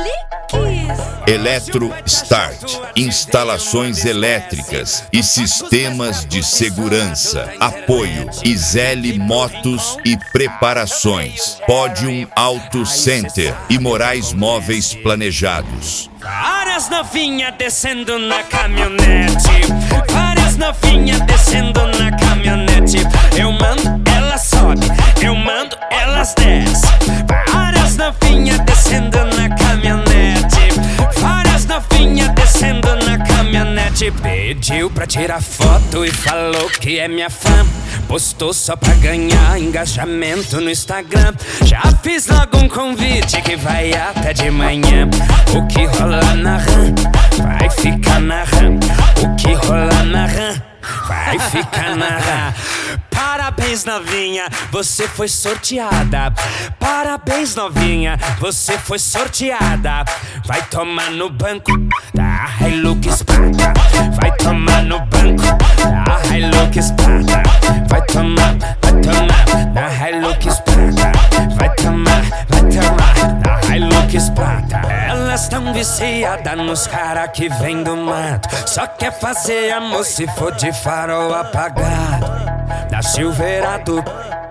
Eletro Start, instalações elétricas e sistemas de segurança. Apoio Iseli Motos e Preparações, Podium Auto Center e Moraes Móveis Planejados. Várias novinhas descendo na caminhonete, várias novinhas descendo na caminhonete. Eu mando, elas sobe, eu mando, elas desce. Várias novinhas descendo na caminhonete, várias novinhas descendo na caminhonete. Pediu pra tirar foto e falou que é minha fã. Postou só pra ganhar engajamento no Instagram. Já fiz logo um convite que vai até de manhã. O que rola na RAM vai ficar na RAM. O que rola na RAM vai ficar na RAM. Parabéns, novinha, você foi sorteada. Parabéns, novinha, você foi sorteada. Vai tomar no banco da Hilux Prata. Vai tomar no banco da Hilux Prata. Vai tomar da Hilux Prata. Vai tomar da Hilux Prata. Elas tão viciadas nos cara que vem do mato. Só quer fazer amor se for de farol apagado. Na Silverado,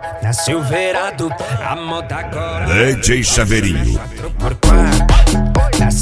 a moda agora DJ Chaveirinho. 4x4. Na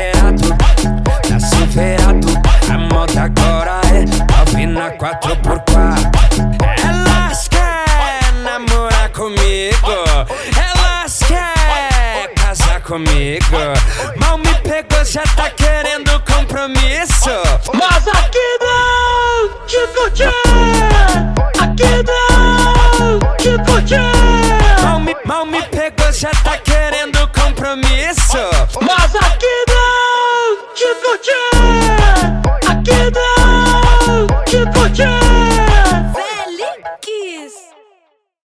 Silverado, a moda agora é Alvina 4x4. Elas querem namorar comigo, elas querem casar comigo. Mal me pegou, já tá querendo compromisso. Mas aqui não, Chico Tchê. Aqui não, Chico Tchê. Mal me pegou, já tá querendo compromisso. Mas aqui não, Chico Tchê.